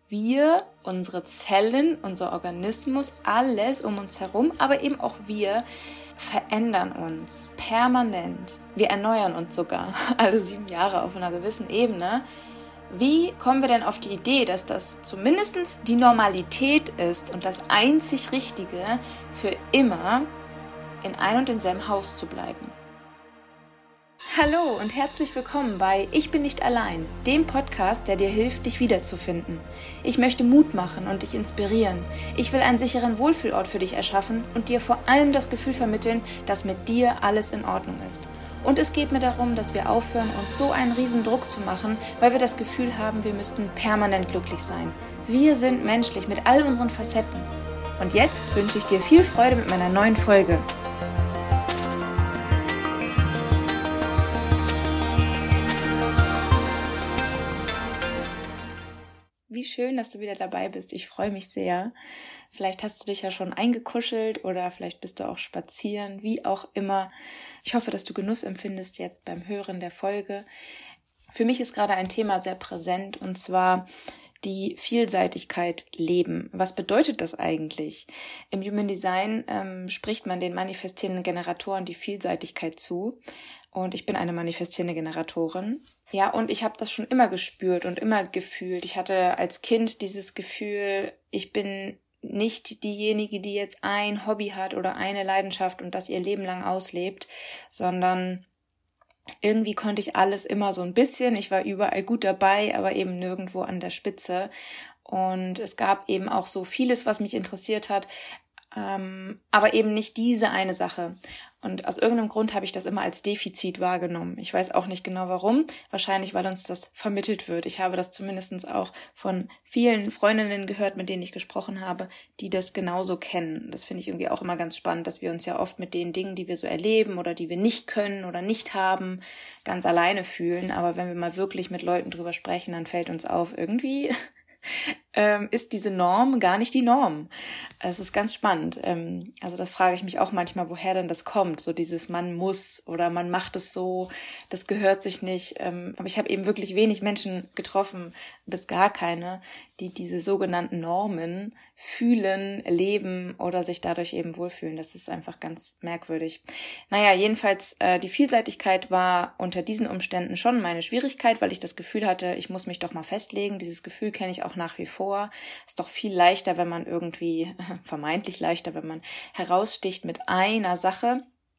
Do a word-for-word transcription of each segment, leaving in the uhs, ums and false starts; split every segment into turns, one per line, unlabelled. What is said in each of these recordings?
Wir, unsere Zellen, unser Organismus, alles um uns herum, aber eben auch wir verändern uns permanent. Wir erneuern uns sogar alle sieben Jahre auf einer gewissen Ebene. Wie kommen wir denn auf die Idee, dass das zumindest die Normalität ist und das einzig Richtige, für immer in ein und demselben Haus zu bleiben? Hallo und herzlich willkommen bei Ich bin nicht allein, dem Podcast, der dir hilft, dich wiederzufinden. Ich möchte Mut machen und dich inspirieren. Ich will einen sicheren Wohlfühlort für dich erschaffen und dir vor allem das Gefühl vermitteln, dass mit dir alles in Ordnung ist. Und es geht mir darum, dass wir aufhören, uns so einen riesen Druck zu machen, weil wir das Gefühl haben, wir müssten permanent glücklich sein. Wir sind menschlich mit all unseren Facetten. Und jetzt wünsche ich dir viel Freude mit meiner neuen Folge. Wie schön, dass du wieder dabei bist. Ich freue mich sehr. Vielleicht hast du dich ja schon eingekuschelt oder vielleicht bist du auch spazieren, wie auch immer. Ich hoffe, dass du Genuss empfindest jetzt beim Hören der Folge. Für mich ist gerade ein Thema sehr präsent und zwar die Vielseitigkeit leben. Was bedeutet das eigentlich? Im Human Design ähm, spricht man den manifestierenden Generatoren die Vielseitigkeit zu. Und ich bin eine manifestierende Generatorin. Ja, und ich habe das schon immer gespürt und immer gefühlt. Ich hatte als Kind dieses Gefühl, ich bin nicht diejenige, die jetzt ein Hobby hat oder eine Leidenschaft und das ihr Leben lang auslebt, sondern irgendwie konnte ich alles immer so ein bisschen. Ich war überall gut dabei, aber eben nirgendwo an der Spitze. Und es gab eben auch so vieles, was mich interessiert hat, ähm, aber eben nicht diese eine Sache. Und aus irgendeinem Grund habe ich das immer als Defizit wahrgenommen. Ich weiß auch nicht genau warum. Wahrscheinlich, weil uns das vermittelt wird. Ich habe das zumindest auch von vielen Freundinnen gehört, mit denen ich gesprochen habe, die das genauso kennen. Das finde ich irgendwie auch immer ganz spannend, dass wir uns ja oft mit den Dingen, die wir so erleben oder die wir nicht können oder nicht haben, ganz alleine fühlen. Aber wenn wir mal wirklich mit Leuten drüber sprechen, dann fällt uns auf, irgendwie ähm, ist diese Norm gar nicht die Norm. Es ist ganz spannend. Ähm, also da frage ich mich auch manchmal, woher denn das kommt. So dieses man muss oder man macht es so, das gehört sich nicht. Ähm, aber ich habe eben wirklich wenig Menschen getroffen, bis gar keine, die diese sogenannten Normen fühlen, leben oder sich dadurch eben wohlfühlen. Das ist einfach ganz merkwürdig. Naja, jedenfalls äh, die Vielseitigkeit war unter diesen Umständen schon meine Schwierigkeit, weil ich das Gefühl hatte, ich muss mich doch mal festlegen. Dieses Gefühl kenne ich auch nach wie vor. Ist doch viel leichter, wenn man irgendwie, vermeintlich leichter, wenn man heraussticht mit einer Sache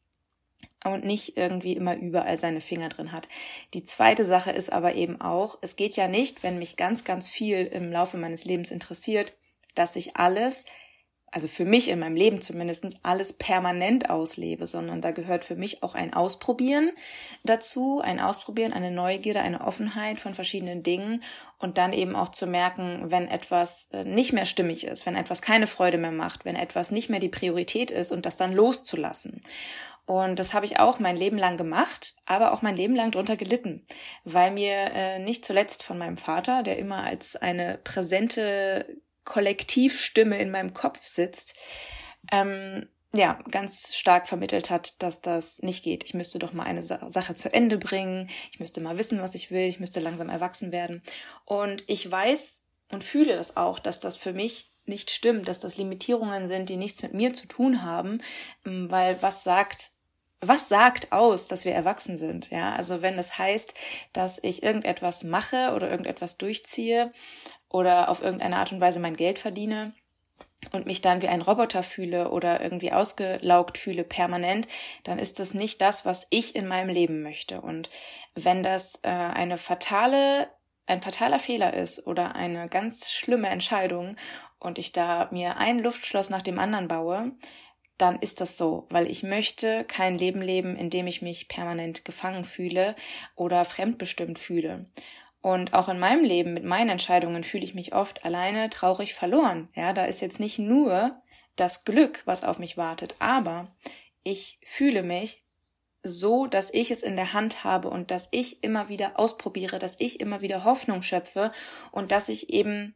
und nicht irgendwie immer überall seine Finger drin hat. Die zweite Sache ist aber eben auch, es geht ja nicht, wenn mich ganz, ganz viel im Laufe meines Lebens interessiert, dass ich alles, also für mich in meinem Leben zumindest, alles permanent auslebe, sondern da gehört für mich auch ein Ausprobieren dazu, ein Ausprobieren, eine Neugierde, eine Offenheit von verschiedenen Dingen und dann eben auch zu merken, wenn etwas nicht mehr stimmig ist, wenn etwas keine Freude mehr macht, wenn etwas nicht mehr die Priorität ist und das dann loszulassen. Und das habe ich auch mein Leben lang gemacht, aber auch mein Leben lang drunter gelitten, weil mir äh, nicht zuletzt von meinem Vater, der immer als eine präsente Kollektivstimme in meinem Kopf sitzt, ähm, ja, ganz stark vermittelt hat, dass das nicht geht. Ich müsste doch mal eine Sa- Sache zu Ende bringen, ich müsste mal wissen, was ich will, ich müsste langsam erwachsen werden. Und ich weiß und fühle das auch, dass das für mich nicht stimmt, dass das Limitierungen sind, die nichts mit mir zu tun haben, weil was sagt Was sagt aus, dass wir erwachsen sind? Ja, also wenn es heißt, dass ich irgendetwas mache oder irgendetwas durchziehe oder auf irgendeine Art und Weise mein Geld verdiene und mich dann wie ein Roboter fühle oder irgendwie ausgelaugt fühle permanent, dann ist das nicht das, was ich in meinem Leben möchte. Und wenn das äh, eine fatale, ein fataler Fehler ist oder eine ganz schlimme Entscheidung und ich da mir ein Luftschloss nach dem anderen baue, dann ist das so, weil ich möchte kein Leben leben, in dem ich mich permanent gefangen fühle oder fremdbestimmt fühle. Und auch in meinem Leben mit meinen Entscheidungen fühle ich mich oft alleine, traurig, verloren. Ja, da ist jetzt nicht nur das Glück, was auf mich wartet, aber ich fühle mich so, dass ich es in der Hand habe und dass ich immer wieder ausprobiere, dass ich immer wieder Hoffnung schöpfe und dass ich eben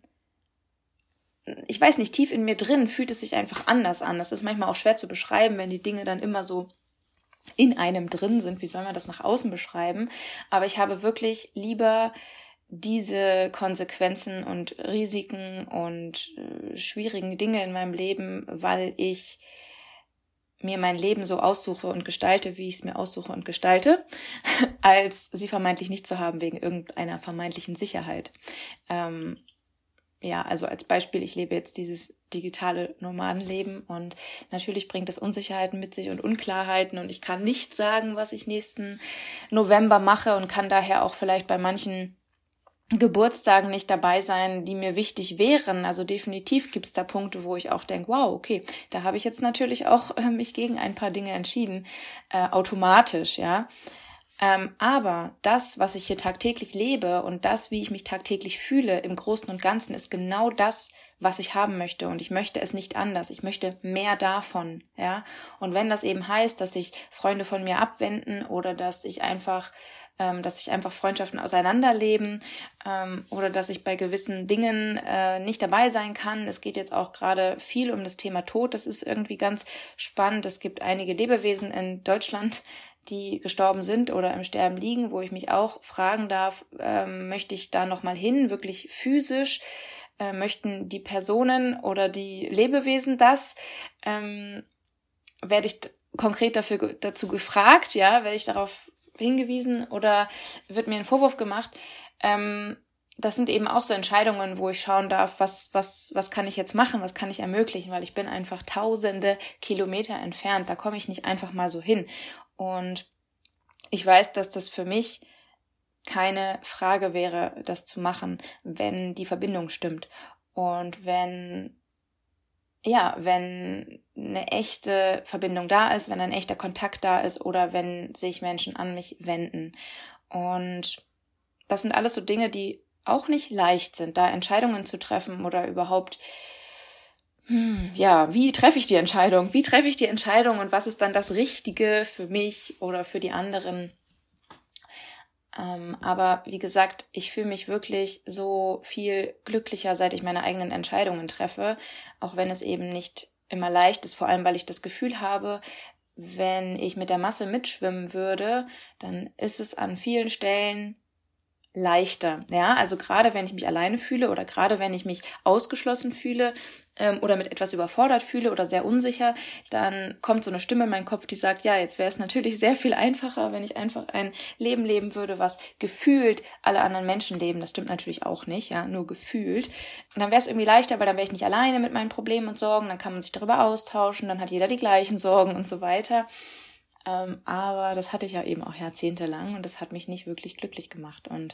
ich weiß nicht, tief in mir drin fühlt es sich einfach anders an. Das ist manchmal auch schwer zu beschreiben, wenn die Dinge dann immer so in einem drin sind. Wie soll man das nach außen beschreiben? Aber ich habe wirklich lieber diese Konsequenzen und Risiken und äh, schwierigen Dinge in meinem Leben, weil ich mir mein Leben so aussuche und gestalte, wie ich es mir aussuche und gestalte, als sie vermeintlich nicht zu haben wegen irgendeiner vermeintlichen Sicherheit. Ähm, ja, also als Beispiel, ich lebe jetzt dieses digitale Nomadenleben und natürlich bringt es Unsicherheiten mit sich und Unklarheiten und ich kann nicht sagen, was ich nächsten November mache und kann daher auch vielleicht bei manchen Geburtstagen nicht dabei sein, die mir wichtig wären. Also definitiv gibt's da Punkte, wo ich auch denke, wow, okay, da habe ich jetzt natürlich auch äh, mich gegen ein paar Dinge entschieden, äh, automatisch, ja. Ähm, aber das, was ich hier tagtäglich lebe und das, wie ich mich tagtäglich fühle, im Großen und Ganzen, ist genau das, was ich haben möchte. Und ich möchte es nicht anders. Ich möchte mehr davon, ja. Und wenn das eben heißt, dass sich Freunde von mir abwenden oder dass ich einfach dass sich einfach Freundschaften auseinanderleben ähm, oder dass ich bei gewissen Dingen äh, nicht dabei sein kann. Es geht jetzt auch gerade viel um das Thema Tod. Das ist irgendwie ganz spannend. Es gibt einige Lebewesen in Deutschland, die gestorben sind oder im Sterben liegen, wo ich mich auch fragen darf, ähm, möchte ich da nochmal hin, wirklich physisch? Äh, möchten die Personen oder die Lebewesen das? Ähm, werde ich konkret dafür dazu gefragt, ja, werde ich darauf hingewiesen oder wird mir ein Vorwurf gemacht. Ähm, das sind eben auch so Entscheidungen, wo ich schauen darf, was was was kann ich jetzt machen, was kann ich ermöglichen, weil ich bin einfach tausende Kilometer entfernt, da komme ich nicht einfach mal so hin. Und ich weiß, dass das für mich keine Frage wäre, das zu machen, wenn die Verbindung stimmt und wenn ja, wenn eine echte Verbindung da ist, wenn ein echter Kontakt da ist oder wenn sich Menschen an mich wenden. Und das sind alles so Dinge, die auch nicht leicht sind, da Entscheidungen zu treffen oder überhaupt, hm, ja, wie treffe ich die Entscheidung? Wie treffe ich die Entscheidung und was ist dann das Richtige für mich oder für die anderen? Ähm, aber wie gesagt, ich fühle mich wirklich so viel glücklicher, seit ich meine eigenen Entscheidungen treffe, auch wenn es eben nicht immer leicht ist, vor allem weil ich das Gefühl habe, wenn ich mit der Masse mitschwimmen würde, dann ist es an vielen Stellen leichter, ja, also gerade wenn ich mich alleine fühle oder gerade wenn ich mich ausgeschlossen fühle ähm, oder mit etwas überfordert fühle oder sehr unsicher, dann kommt so eine Stimme in meinen Kopf, die sagt, ja, jetzt wäre es natürlich sehr viel einfacher, wenn ich einfach ein Leben leben würde, was gefühlt alle anderen Menschen leben. Das stimmt natürlich auch nicht, ja, nur gefühlt. Und dann wäre es irgendwie leichter, weil dann wäre ich nicht alleine mit meinen Problemen und Sorgen, dann kann man sich darüber austauschen, dann hat jeder die gleichen Sorgen und so weiter. Ähm, aber das hatte ich ja eben auch jahrzehntelang und das hat mich nicht wirklich glücklich gemacht. Und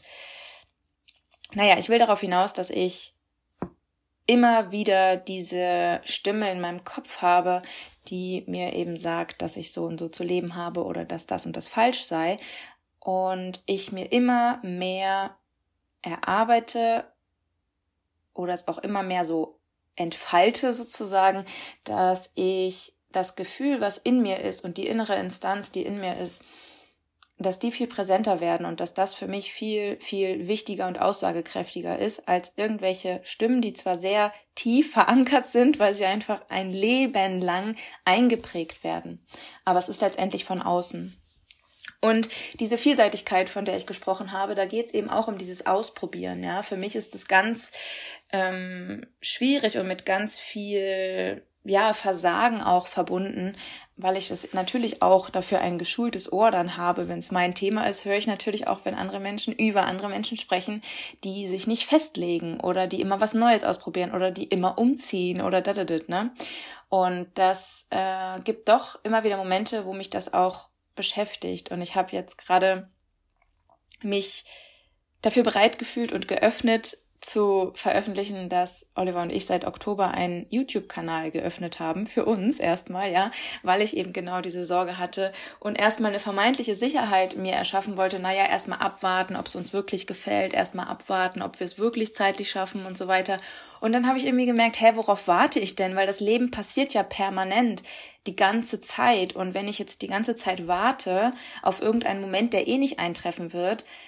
naja, ich will darauf hinaus, dass ich immer wieder diese Stimme in meinem Kopf habe, die mir eben sagt, dass ich so und so zu leben habe oder dass das und das falsch sei. Und ich mir immer mehr erarbeite oder es auch immer mehr so entfalte sozusagen, dass ich das Gefühl, was in mir ist und die innere Instanz, die in mir ist, dass die viel präsenter werden und dass das für mich viel, viel wichtiger und aussagekräftiger ist als irgendwelche Stimmen, die zwar sehr tief verankert sind, weil sie einfach ein Leben lang eingeprägt werden. Aber es ist letztendlich von außen. Und diese Vielseitigkeit, von der ich gesprochen habe, da geht es eben auch um dieses Ausprobieren. Ja, für mich ist es ganz ähm, schwierig und mit ganz viel ja Versagen auch verbunden, weil ich das natürlich auch dafür ein geschultes Ohr dann habe. Wenn es mein Thema ist, höre ich natürlich auch, wenn andere Menschen über andere Menschen sprechen, die sich nicht festlegen oder die immer was Neues ausprobieren oder die immer umziehen oder da da da, ne? Und das äh, gibt doch immer wieder Momente, wo mich das auch beschäftigt. Und ich habe jetzt gerade mich dafür bereit gefühlt und geöffnet, zu veröffentlichen, dass Oliver und ich seit Oktober einen YouTube-Kanal geöffnet haben, für uns erstmal, ja, weil ich eben genau diese Sorge hatte und erstmal eine vermeintliche Sicherheit mir erschaffen wollte, naja, erstmal abwarten, ob es uns wirklich gefällt, erstmal abwarten, ob wir es wirklich zeitlich schaffen und so weiter. Und dann habe ich irgendwie gemerkt, hä, worauf warte ich denn? Weil das Leben passiert ja permanent, die ganze Zeit. Und wenn ich jetzt die ganze Zeit warte auf irgendeinen Moment, der eh nicht eintreffen wird,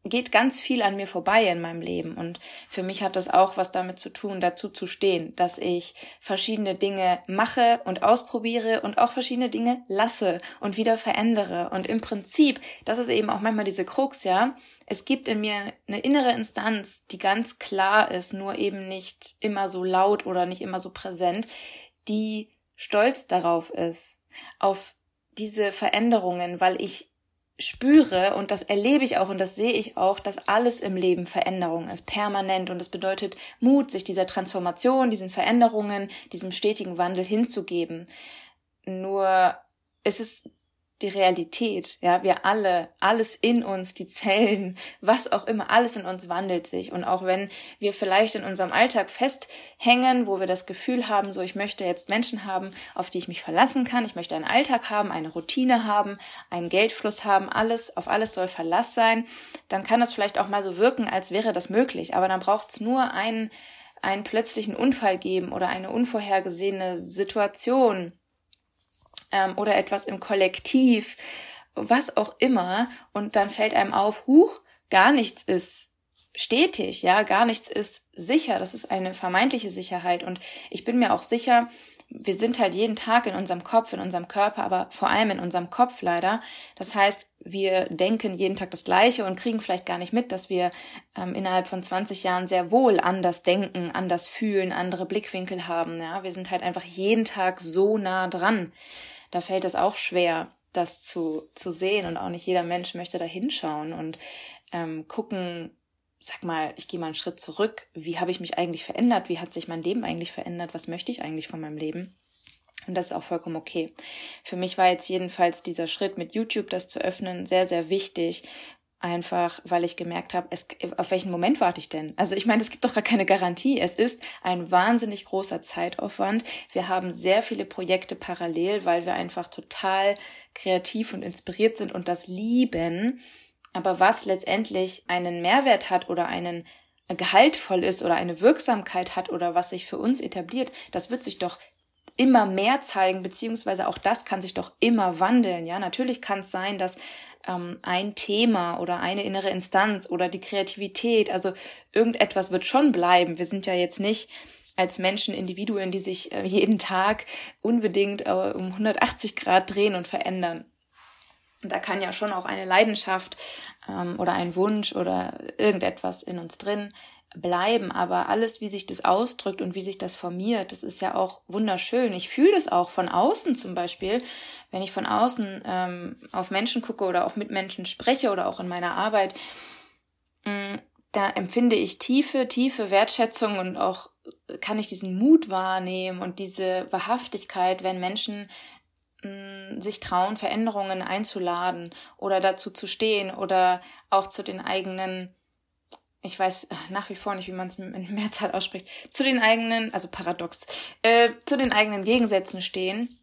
geht ganz viel an mir vorbei in meinem Leben und für mich hat das auch was damit zu tun, dazu zu stehen, dass ich verschiedene Dinge mache und ausprobiere und auch verschiedene Dinge lasse und wieder verändere und im Prinzip, das ist eben auch manchmal diese Krux, ja, es gibt in mir eine innere Instanz, die ganz klar ist, nur eben nicht immer so laut oder nicht immer so präsent, die stolz darauf ist, auf diese Veränderungen, weil ich spüre, und das erlebe ich auch und das sehe ich auch, dass alles im Leben Veränderung ist, permanent. Und das bedeutet Mut, sich dieser Transformation, diesen Veränderungen, diesem stetigen Wandel hinzugeben. Nur es ist die Realität, ja, wir alle, alles in uns, die Zellen, was auch immer, alles in uns wandelt sich. Und auch wenn wir vielleicht in unserem Alltag festhängen, wo wir das Gefühl haben, so ich möchte jetzt Menschen haben, auf die ich mich verlassen kann, ich möchte einen Alltag haben, eine Routine haben, einen Geldfluss haben, alles, auf alles soll Verlass sein, dann kann das vielleicht auch mal so wirken, als wäre das möglich. Aber dann braucht es nur einen, einen plötzlichen Unfall geben oder eine unvorhergesehene Situation, oder etwas im Kollektiv, was auch immer, und dann fällt einem auf, huch, gar nichts ist stetig, ja, gar nichts ist sicher, das ist eine vermeintliche Sicherheit und ich bin mir auch sicher, wir sind halt jeden Tag in unserem Kopf, in unserem Körper, aber vor allem in unserem Kopf leider. Das heißt, wir denken jeden Tag das Gleiche und kriegen vielleicht gar nicht mit, dass wir ähm, innerhalb von zwanzig Jahren sehr wohl anders denken, anders fühlen, andere Blickwinkel haben. Ja, wir sind halt einfach jeden Tag so nah dran. Da fällt es auch schwer, das zu zu sehen und auch nicht jeder Mensch möchte da hinschauen und ähm, gucken, sag mal, ich gehe mal einen Schritt zurück, wie habe ich mich eigentlich verändert, wie hat sich mein Leben eigentlich verändert, was möchte ich eigentlich von meinem Leben? Und das ist auch vollkommen okay. Für mich war jetzt jedenfalls dieser Schritt mit YouTube, das zu öffnen, sehr, sehr wichtig, einfach, weil ich gemerkt habe, es, auf welchen Moment warte ich denn? Also ich meine, es gibt doch gar keine Garantie. Es ist ein wahnsinnig großer Zeitaufwand. Wir haben sehr viele Projekte parallel, weil wir einfach total kreativ und inspiriert sind und das lieben. Aber was letztendlich einen Mehrwert hat oder einen gehaltvoll ist oder eine Wirksamkeit hat oder was sich für uns etabliert, das wird sich doch immer mehr zeigen, beziehungsweise auch das kann sich doch immer wandeln. Ja, natürlich kann es sein, dass ähm, ein Thema oder eine innere Instanz oder die Kreativität, also irgendetwas wird schon bleiben. Wir sind ja jetzt nicht als Menschen Individuen, die sich äh, jeden Tag unbedingt äh, um hundertachtzig Grad drehen und verändern. Da kann ja schon auch eine Leidenschaft ähm, oder ein Wunsch oder irgendetwas in uns drin bleiben, aber alles, wie sich das ausdrückt und wie sich das formiert, das ist ja auch wunderschön. Ich fühle das auch von außen zum Beispiel, wenn ich von außen ähm, auf Menschen gucke oder auch mit Menschen spreche oder auch in meiner Arbeit, mh, da empfinde ich tiefe, tiefe Wertschätzung und auch kann ich diesen Mut wahrnehmen und diese Wahrhaftigkeit, wenn Menschen mh, sich trauen, Veränderungen einzuladen oder dazu zu stehen oder auch zu den eigenen, ich weiß nach wie vor nicht, wie man es in Mehrzahl ausspricht, zu den eigenen, also paradox, äh, zu den eigenen Gegensätzen stehen.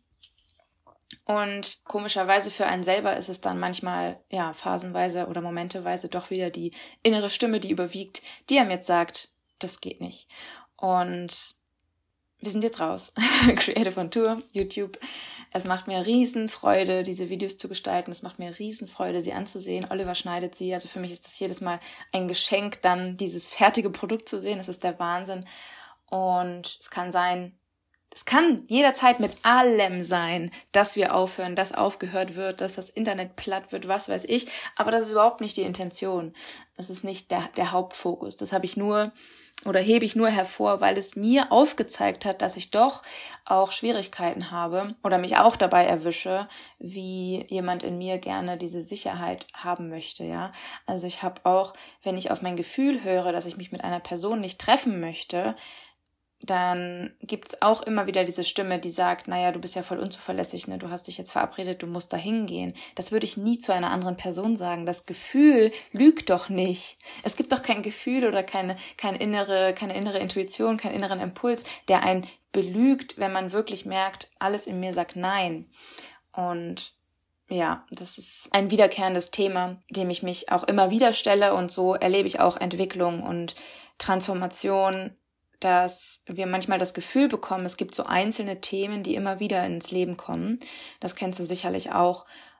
Und komischerweise für einen selber ist es dann manchmal, ja, phasenweise oder momenteweise doch wieder die innere Stimme, die überwiegt, die einem jetzt sagt, das geht nicht. Und wir sind jetzt raus. Creative on Tour, YouTube. Es macht mir riesen Freude, diese Videos zu gestalten. Es macht mir riesen Freude, sie anzusehen. Oliver schneidet sie. Also für mich ist das jedes Mal ein Geschenk, dann dieses fertige Produkt zu sehen. Das ist der Wahnsinn. Und es kann sein, es kann jederzeit mit allem sein, dass wir aufhören, dass aufgehört wird, dass das Internet platt wird, was weiß ich. Aber das ist überhaupt nicht die Intention. Das ist nicht der, der Hauptfokus. Das habe ich nur oder hebe ich nur hervor, weil es mir aufgezeigt hat, dass ich doch auch Schwierigkeiten habe oder mich auch dabei erwische, wie jemand in mir gerne diese Sicherheit haben möchte, ja. Also ich habe auch, wenn ich auf mein Gefühl höre, dass ich mich mit einer Person nicht treffen möchte, dann gibt's auch immer wieder diese Stimme, die sagt, naja, du bist ja voll unzuverlässig, ne? Du hast dich jetzt verabredet, du musst da hingehen. Das würde ich nie zu einer anderen Person sagen. Das Gefühl lügt doch nicht. Es gibt doch kein Gefühl oder keine, keine innere, keine innere Intuition, keinen inneren Impuls, der einen belügt, wenn man wirklich merkt, alles in mir sagt nein. Und ja, das ist ein wiederkehrendes Thema, dem ich mich auch immer wieder stelle, und so erlebe ich auch Entwicklung und Transformation, dass wir manchmal das Gefühl bekommen, es gibt so einzelne Themen, die immer wieder ins Leben kommen. Das kennst du sicherlich auch.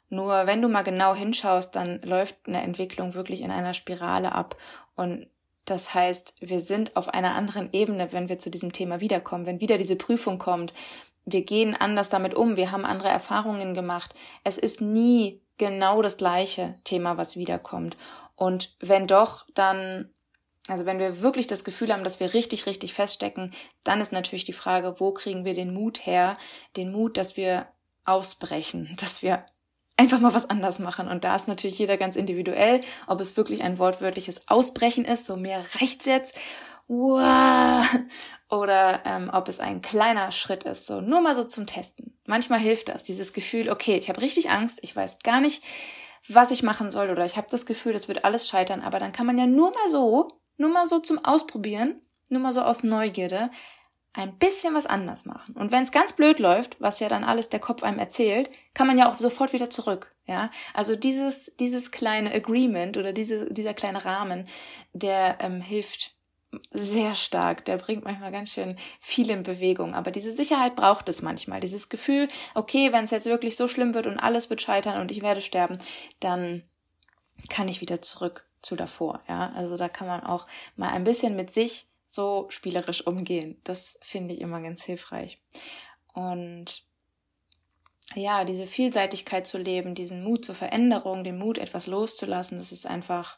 Nur wenn du mal genau hinschaust, dann läuft eine Entwicklung wirklich in einer Spirale ab. Und das heißt, wir sind auf einer anderen Ebene, wenn wir zu diesem Thema wiederkommen. Wenn wieder diese Prüfung kommt, wir gehen anders damit um, wir haben andere Erfahrungen gemacht. Es ist nie genau das gleiche Thema, was wiederkommt. Und wenn doch, dann, also wenn wir wirklich das Gefühl haben, dass wir richtig, richtig feststecken, dann ist natürlich die Frage, wo kriegen wir den Mut her? Den Mut, dass wir ausbrechen, dass wir einfach mal was anders machen. Und da ist natürlich jeder ganz individuell, ob es wirklich ein wortwörtliches Ausbrechen ist, so mehr reicht's jetzt, wow, oder ähm, ob es ein kleiner Schritt ist, so nur mal so zum Testen. Manchmal hilft das, dieses Gefühl, okay, ich habe richtig Angst, ich weiß gar nicht, was ich machen soll, oder ich habe das Gefühl, das wird alles scheitern, aber dann kann man ja nur mal so, nur mal so zum Ausprobieren, nur mal so aus Neugierde, ein bisschen was anders machen. Und wenn es ganz blöd läuft, was ja dann alles der Kopf einem erzählt, kann man ja auch sofort wieder zurück. Ja, also dieses dieses kleine Agreement oder diese dieser kleine Rahmen, der ähm, hilft sehr stark. Der bringt manchmal ganz schön viel in Bewegung. Aber diese Sicherheit braucht es manchmal. Dieses Gefühl, okay, wenn es jetzt wirklich so schlimm wird und alles wird scheitern und ich werde sterben, dann kann ich wieder zurück zu davor. Ja, also da kann man auch mal ein bisschen mit sich so spielerisch umgehen. Das finde ich immer ganz hilfreich. Und ja, diese Vielseitigkeit zu leben, diesen Mut zur Veränderung, den Mut, etwas loszulassen, das ist einfach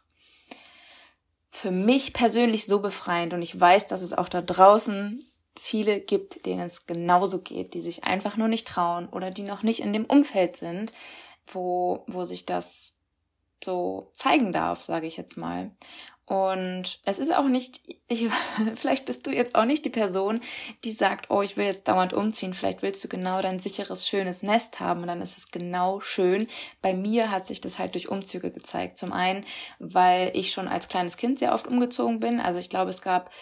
für mich persönlich so befreiend. Und ich weiß, dass es auch da draußen viele gibt, denen es genauso geht, die sich einfach nur nicht trauen oder die noch nicht in dem Umfeld sind, wo, wo sich das so zeigen darf, sage ich jetzt mal. Und es ist auch nicht, ich, vielleicht bist du jetzt auch nicht die Person, die sagt, oh, ich will jetzt dauernd umziehen. Vielleicht willst du genau dein sicheres, schönes Nest haben und dann ist es genau schön. Bei mir hat sich das halt durch Umzüge gezeigt. Zum einen, weil ich schon als kleines Kind sehr oft umgezogen bin. Also ich glaube, es gab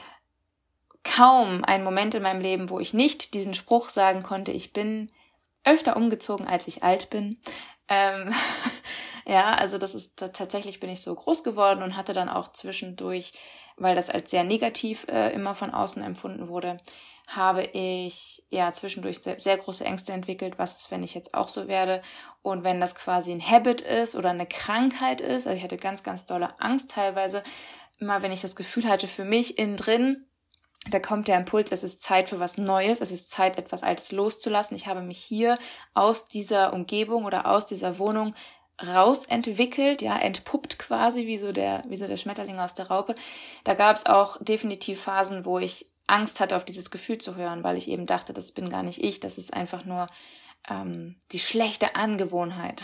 kaum einen Moment in meinem Leben, wo ich nicht diesen Spruch sagen konnte, ich bin öfter umgezogen, als ich alt bin. Ähm... Ja, also das ist tatsächlich bin ich so groß geworden und hatte dann auch zwischendurch, weil das als sehr negativ äh, immer von außen empfunden wurde, habe ich ja zwischendurch sehr, sehr große Ängste entwickelt, was ist, wenn ich jetzt auch so werde und wenn das quasi ein Habit ist oder eine Krankheit ist. Also ich hatte ganz, ganz dolle Angst teilweise, immer wenn ich das Gefühl hatte, für mich innen drin, da kommt der Impuls, es ist Zeit für was Neues, es ist Zeit, etwas Altes loszulassen. Ich habe mich hier aus dieser Umgebung oder aus dieser Wohnung rausentwickelt, ja, entpuppt quasi, wie so der, wie so der Schmetterling aus der Raupe. Da gab es auch definitiv Phasen, wo ich Angst hatte, auf dieses Gefühl zu hören, weil ich eben dachte, das bin gar nicht ich, das ist einfach nur ähm, die schlechte Angewohnheit.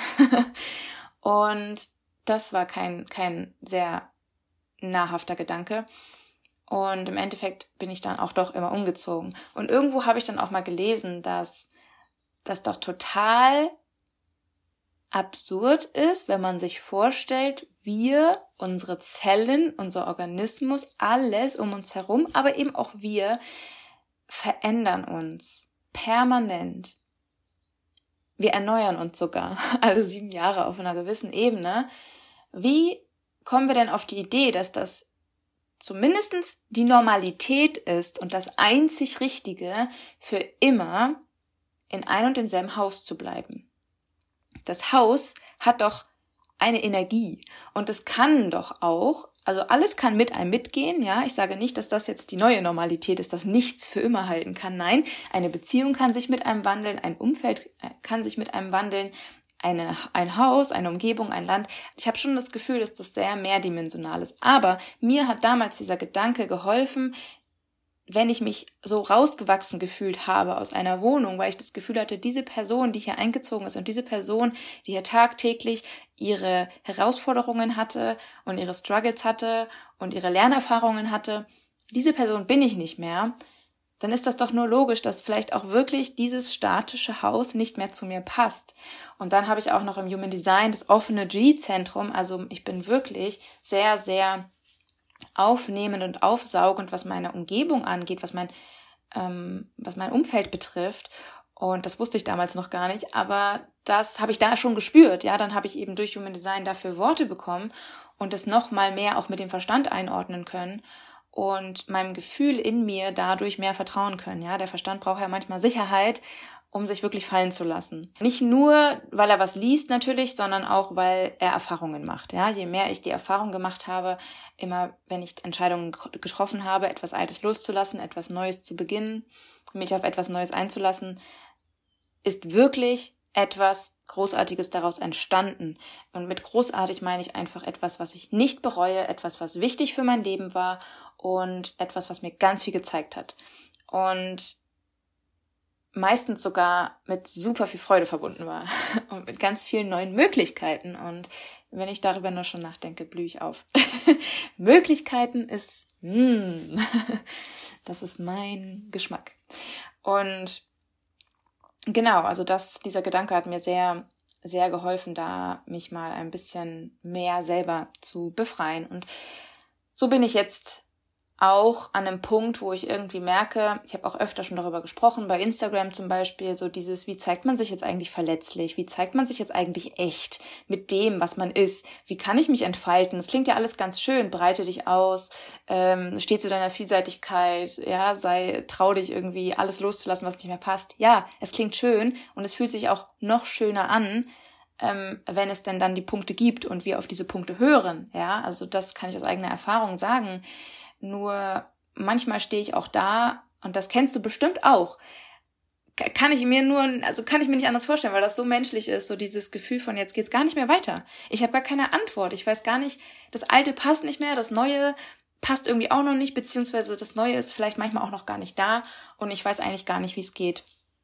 Und das war kein, kein sehr nahrhafter Gedanke. Und im Endeffekt bin ich dann auch doch immer umgezogen. Und irgendwo habe ich dann auch mal gelesen, dass das doch total absurd ist, wenn man sich vorstellt, wir, unsere Zellen, unser Organismus, alles um uns herum, aber eben auch wir verändern uns permanent. Wir erneuern uns sogar alle sieben Jahre auf einer gewissen Ebene. Wie kommen wir denn auf die Idee, dass das zumindest die Normalität ist und das einzig Richtige, für immer in ein und demselben Haus zu bleiben? Das Haus hat doch eine Energie und es kann doch auch, also alles kann mit einem mitgehen, ja, ich sage nicht, dass das jetzt die neue Normalität ist, dass nichts für immer halten kann, nein, eine Beziehung kann sich mit einem wandeln, ein Umfeld kann sich mit einem wandeln, eine, ein Haus, eine Umgebung, ein Land. Ich habe schon das Gefühl, dass das sehr mehrdimensional ist, aber mir hat damals dieser Gedanke geholfen, wenn ich mich so rausgewachsen gefühlt habe aus einer Wohnung, weil ich das Gefühl hatte, diese Person, die hier eingezogen ist und diese Person, die hier tagtäglich ihre Herausforderungen hatte und ihre Struggles hatte und ihre Lernerfahrungen hatte, diese Person bin ich nicht mehr, dann ist das doch nur logisch, dass vielleicht auch wirklich dieses statische Haus nicht mehr zu mir passt. Und dann habe ich auch noch im Human Design das offene G-Zentrum, also ich bin wirklich sehr, sehr aufnehmend und aufsaugend, was meine Umgebung angeht, was mein, ähm, was mein Umfeld betrifft. Und das wusste ich damals noch gar nicht, aber das habe ich da schon gespürt. Ja, dann habe ich eben durch Human Design dafür Worte bekommen und das noch mal mehr auch mit dem Verstand einordnen können und meinem Gefühl in mir dadurch mehr vertrauen können. Ja, der Verstand braucht ja manchmal Sicherheit um sich wirklich fallen zu lassen. Nicht nur, weil er was liest natürlich, sondern auch, weil er Erfahrungen macht. Ja, je mehr ich die Erfahrung gemacht habe, immer wenn ich Entscheidungen getroffen habe, etwas Altes loszulassen, etwas Neues zu beginnen, mich auf etwas Neues einzulassen, ist wirklich etwas Großartiges daraus entstanden. Und mit großartig meine ich einfach etwas, was ich nicht bereue, etwas, was wichtig für mein Leben war und etwas, was mir ganz viel gezeigt hat. Und meistens sogar mit super viel Freude verbunden war und mit ganz vielen neuen Möglichkeiten. Und wenn ich darüber nur schon nachdenke, blühe ich auf. Möglichkeiten ist, mm, das ist mein Geschmack. Und genau, also das, dieser Gedanke hat mir sehr, sehr geholfen, da mich mal ein bisschen mehr selber zu befreien. Und so bin ich jetzt auch an einem Punkt, wo ich irgendwie merke, ich habe auch öfter schon darüber gesprochen, bei Instagram zum Beispiel, so dieses, wie zeigt man sich jetzt eigentlich verletzlich, wie zeigt man sich jetzt eigentlich echt mit dem, was man ist, wie kann ich mich entfalten, das klingt ja alles ganz schön, breite dich aus, ähm, steh zu deiner Vielseitigkeit, ja, sei, trau dich irgendwie alles loszulassen, was nicht mehr passt, ja, es klingt schön und es fühlt sich auch noch schöner an, ähm, wenn es denn dann die Punkte gibt und wir auf diese Punkte hören, ja, also das kann ich aus eigener Erfahrung sagen. Nur manchmal stehe ich auch da, und das kennst du bestimmt auch, kann ich mir nur, also kann ich mir nicht anders vorstellen, weil das so menschlich ist, so dieses Gefühl von jetzt geht's gar nicht mehr weiter. Ich habe gar keine Antwort, ich weiß gar nicht, das Alte passt nicht mehr, das Neue passt irgendwie auch noch nicht, beziehungsweise das Neue ist vielleicht manchmal auch noch gar nicht da und ich weiß eigentlich gar nicht, wie es geht.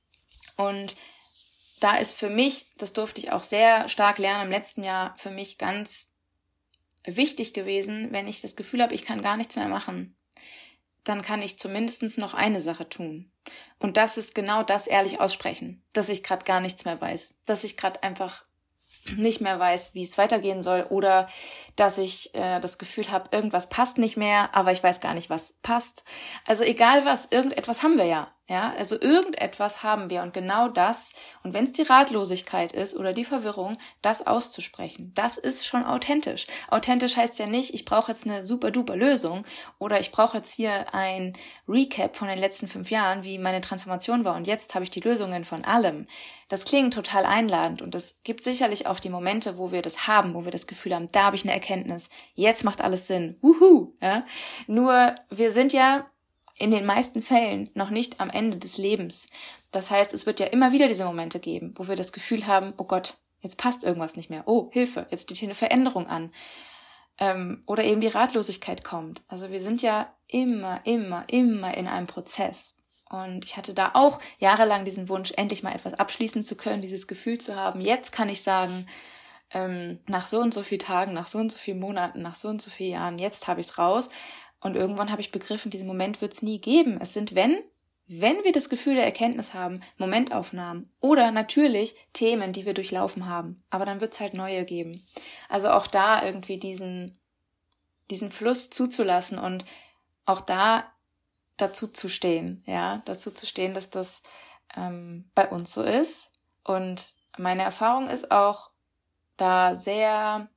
Und da ist für mich, das durfte ich auch sehr stark lernen im letzten Jahr, für mich ganz wichtig gewesen, wenn ich das Gefühl habe, ich kann gar nichts mehr machen, dann kann ich zumindest noch eine Sache tun. Und das ist genau das ehrlich aussprechen, dass ich gerade gar nichts mehr weiß, dass ich gerade einfach nicht mehr weiß, wie es weitergehen soll oder dass ich äh, das Gefühl habe, irgendwas passt nicht mehr, aber ich weiß gar nicht, was passt. Also egal was, irgendetwas haben wir ja. Ja, also irgendetwas haben wir und genau das, und wenn es die Ratlosigkeit ist oder die Verwirrung, das auszusprechen, das ist schon authentisch. Authentisch heißt ja nicht, ich brauche jetzt eine super duper Lösung oder ich brauche jetzt hier ein Recap von den letzten fünf Jahren, wie meine Transformation war und jetzt habe ich die Lösungen von allem. Das klingt total einladend und es gibt sicherlich auch die Momente, wo wir das haben, wo wir das Gefühl haben, da habe ich eine Erkenntnis, jetzt macht alles Sinn, wuhu, ja. Nur wir sind ja in den meisten Fällen noch nicht am Ende des Lebens. Das heißt, es wird ja immer wieder diese Momente geben, wo wir das Gefühl haben, oh Gott, jetzt passt irgendwas nicht mehr. Oh, Hilfe, jetzt steht hier eine Veränderung an. Ähm, oder eben die Ratlosigkeit kommt. Also wir sind ja immer, immer, immer in einem Prozess. Und ich hatte da auch jahrelang diesen Wunsch, endlich mal etwas abschließen zu können, dieses Gefühl zu haben. Jetzt kann ich sagen, ähm, nach so und so vielen Tagen, nach so und so vielen Monaten, nach so und so vielen Jahren, jetzt habe ich es raus. Und irgendwann habe ich begriffen, diesen Moment wird es nie geben. Es sind, wenn, wenn wir das Gefühl der Erkenntnis haben, Momentaufnahmen oder natürlich Themen, die wir durchlaufen haben. Aber dann wird es halt neue geben. Also auch da irgendwie diesen, diesen Fluss zuzulassen und auch da dazu zu stehen, ja, dazu zu stehen, dass das ähm, bei uns so ist. Und meine Erfahrung ist auch, da sehr,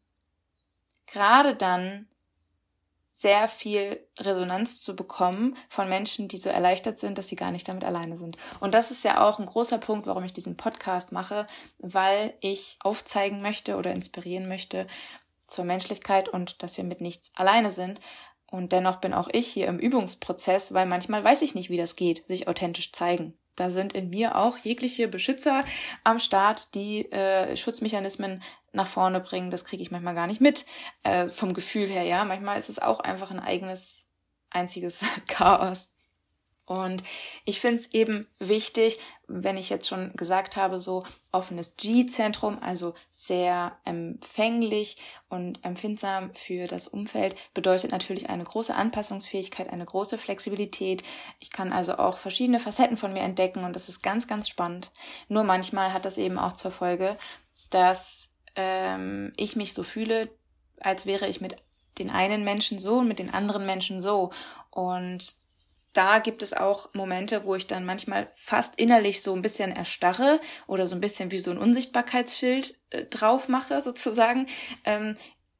gerade dann, sehr viel Resonanz zu bekommen von Menschen, die so erleichtert sind, dass sie gar nicht damit alleine sind. Und das ist ja auch ein großer Punkt, warum ich diesen Podcast mache, weil ich aufzeigen möchte oder inspirieren möchte zur Menschlichkeit und dass wir mit nichts alleine sind. Und dennoch bin auch ich hier im Übungsprozess, weil manchmal weiß ich nicht, wie das geht, sich authentisch zeigen. Da sind in mir auch jegliche Beschützer am Start, die äh, Schutzmechanismen nach vorne bringen. Das kriege ich manchmal gar nicht mit, äh, vom Gefühl her, ja. Manchmal ist es auch einfach ein eigenes, einziges Chaos. Und ich finde es eben wichtig, wenn ich jetzt schon gesagt habe, so offenes G-Zentrum, also sehr empfänglich und empfindsam für das Umfeld, bedeutet natürlich eine große Anpassungsfähigkeit, eine große Flexibilität. Ich kann also auch verschiedene Facetten von mir entdecken und das ist ganz, ganz spannend. Nur manchmal hat das eben auch zur Folge, dass ähm, ich mich so fühle, als wäre ich mit den einen Menschen so und mit den anderen Menschen so. Und da gibt es auch Momente, wo ich dann manchmal fast innerlich so ein bisschen erstarre oder so ein bisschen wie so ein Unsichtbarkeitsschild äh, drauf mache sozusagen, ähm,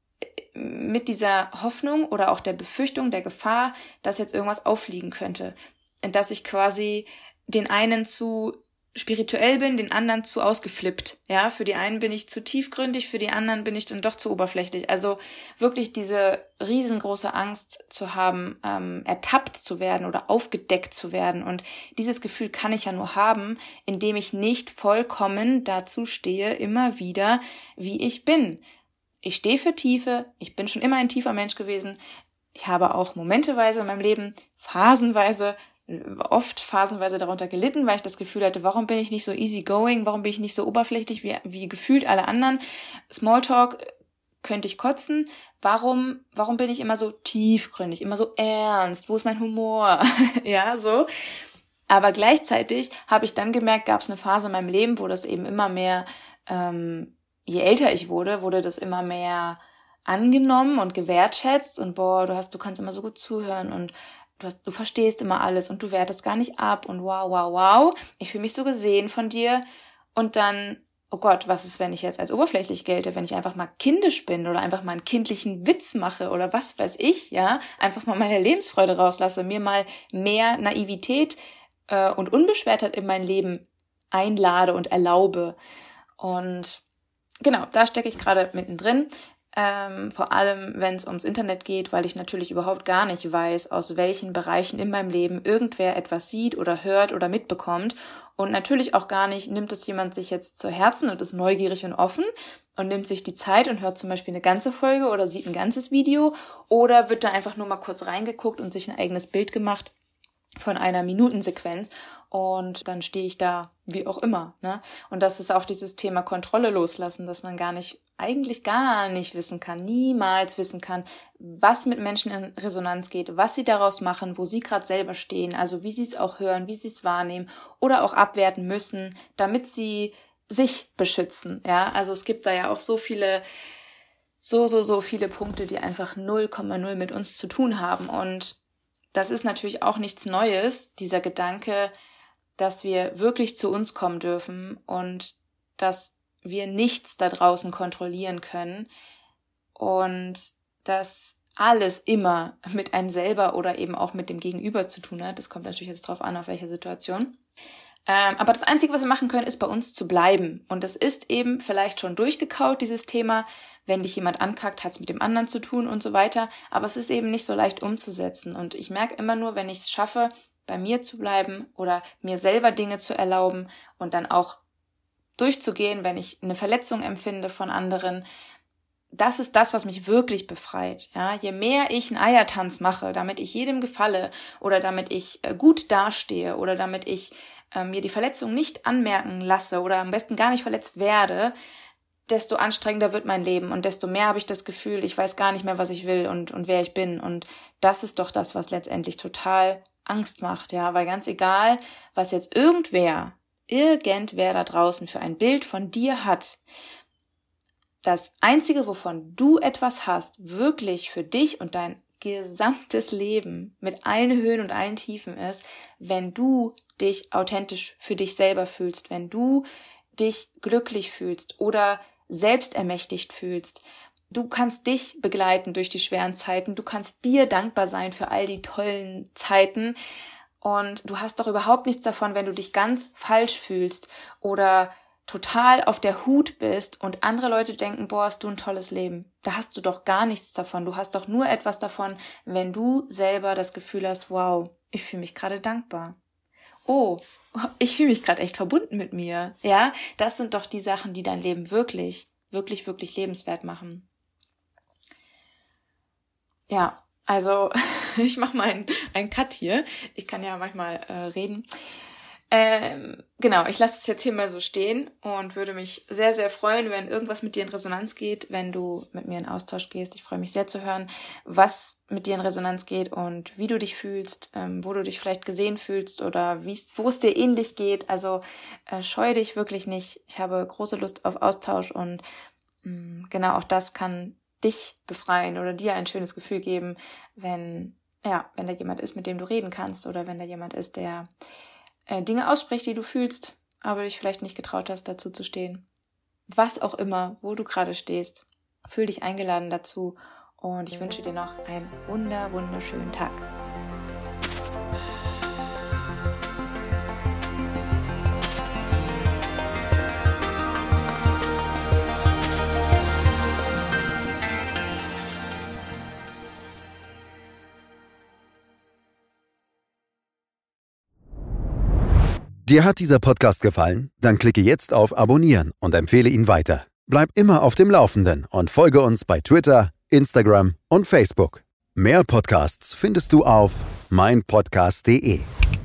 mit dieser Hoffnung oder auch der Befürchtung, der Gefahr, dass jetzt irgendwas auffliegen könnte. Dass ich quasi den einen zu spirituell bin, den anderen zu ausgeflippt. Ja, für die einen bin ich zu tiefgründig, für die anderen bin ich dann doch zu oberflächlich. Also wirklich diese riesengroße Angst zu haben, ähm, ertappt zu werden oder aufgedeckt zu werden. Und dieses Gefühl kann ich ja nur haben, indem ich nicht vollkommen dazu stehe, immer wieder, wie ich bin. Ich stehe für Tiefe, ich bin schon immer ein tiefer Mensch gewesen. Ich habe auch momenteweise in meinem Leben, phasenweise, oft phasenweise darunter gelitten, weil ich das Gefühl hatte, warum bin ich nicht so easygoing, warum bin ich nicht so oberflächlich wie, wie gefühlt alle anderen. Smalltalk könnte ich kotzen. Warum, warum bin ich immer so tiefgründig, immer so ernst? Wo ist mein Humor? Ja, so. Aber gleichzeitig habe ich dann gemerkt, gab es eine Phase in meinem Leben, wo das eben immer mehr, ähm, je älter ich wurde, wurde das immer mehr angenommen und gewertschätzt und boah, du hast, du kannst immer so gut zuhören und Du, hast, du verstehst immer alles und du wertest gar nicht ab und wow, wow, wow, ich fühle mich so gesehen von dir und dann, oh Gott, was ist, wenn ich jetzt als oberflächlich gelte, wenn ich einfach mal kindisch bin oder einfach mal einen kindlichen Witz mache oder was weiß ich, ja, einfach mal meine Lebensfreude rauslasse, mir mal mehr Naivität äh, und Unbeschwertheit in mein Leben einlade und erlaube. Und genau, da stecke ich gerade mittendrin. Ähm, vor allem, wenn es ums Internet geht, weil ich natürlich überhaupt gar nicht weiß, aus welchen Bereichen in meinem Leben irgendwer etwas sieht oder hört oder mitbekommt. Und natürlich auch gar nicht, nimmt es jemand sich jetzt zu Herzen und ist neugierig und offen und nimmt sich die Zeit und hört zum Beispiel eine ganze Folge oder sieht ein ganzes Video oder wird da einfach nur mal kurz reingeguckt und sich ein eigenes Bild gemacht von einer Minutensequenz und dann stehe ich da wie auch immer, ne? Und das ist auch dieses Thema Kontrolle loslassen, dass man gar nicht, eigentlich gar nicht wissen kann, niemals wissen kann, was mit Menschen in Resonanz geht, was sie daraus machen, wo sie gerade selber stehen, also wie sie es auch hören, wie sie es wahrnehmen oder auch abwerten müssen, damit sie sich beschützen, ja? Also es gibt da ja auch so viele, so, so, so viele Punkte, die einfach null Komma null mit uns zu tun haben und das ist natürlich auch nichts Neues, dieser Gedanke, dass wir wirklich zu uns kommen dürfen und dass wir nichts da draußen kontrollieren können und dass alles immer mit einem selber oder eben auch mit dem Gegenüber zu tun hat. Das kommt natürlich jetzt drauf an, auf welche Situation. Ähm, aber das Einzige, was wir machen können, ist bei uns zu bleiben. Und das ist eben vielleicht schon durchgekaut, dieses Thema. Wenn dich jemand ankackt, hat es mit dem anderen zu tun und so weiter. Aber es ist eben nicht so leicht umzusetzen. Und ich merke immer nur, wenn ich es schaffe, bei mir zu bleiben oder mir selber Dinge zu erlauben und dann auch durchzugehen, wenn ich eine Verletzung empfinde von anderen, das ist das, was mich wirklich befreit. Ja, je mehr ich einen Eiertanz mache, damit ich jedem gefalle oder damit ich gut dastehe oder damit ich äh, mir die Verletzung nicht anmerken lasse oder am besten gar nicht verletzt werde, desto anstrengender wird mein Leben und desto mehr habe ich das Gefühl, ich weiß gar nicht mehr, was ich will und und wer ich bin. Und das ist doch das, was letztendlich total Angst macht, ja, weil ganz egal, was jetzt irgendwer, irgendwer da draußen für ein Bild von dir hat, das Einzige, wovon du etwas hast, wirklich für dich und dein gesamtes Leben mit allen Höhen und allen Tiefen ist, wenn du dich authentisch für dich selber fühlst, wenn du dich glücklich fühlst oder selbstermächtigt fühlst. Du kannst dich begleiten durch die schweren Zeiten, du kannst dir dankbar sein für all die tollen Zeiten und du hast doch überhaupt nichts davon, wenn du dich ganz falsch fühlst oder total auf der Hut bist und andere Leute denken, boah, hast du ein tolles Leben. Da hast du doch gar nichts davon. Du hast doch nur etwas davon, wenn du selber das Gefühl hast, wow, ich fühle mich gerade dankbar. Oh, ich fühle mich gerade echt verbunden mit mir. Ja, das sind doch die Sachen, die dein Leben wirklich, wirklich, wirklich lebenswert machen. Ja, also ich mache mal einen, einen Cut hier. Ich kann ja manchmal äh, reden. Ähm, genau, ich lasse es jetzt hier mal so stehen und würde mich sehr, sehr freuen, wenn irgendwas mit dir in Resonanz geht, wenn du mit mir in Austausch gehst. Ich freue mich sehr zu hören, was mit dir in Resonanz geht und wie du dich fühlst, ähm, wo du dich vielleicht gesehen fühlst oder wo es dir ähnlich geht. Also äh, scheue dich wirklich nicht. Ich habe große Lust auf Austausch und mh, genau auch das kann dich befreien oder dir ein schönes Gefühl geben, wenn, ja, wenn da jemand ist, mit dem du reden kannst oder wenn da jemand ist, der Dinge ausspricht, die du fühlst, aber dich vielleicht nicht getraut hast, dazu zu stehen. Was auch immer, wo du gerade stehst, fühl dich eingeladen dazu und ich wünsche dir noch einen wunder, wunderschönen Tag.
Dir hat dieser Podcast gefallen? Dann klicke jetzt auf Abonnieren und empfehle ihn weiter. Bleib immer auf dem Laufenden und folge uns bei Twitter, Instagram und Facebook. Mehr Podcasts findest du auf meinpodcast punkt de.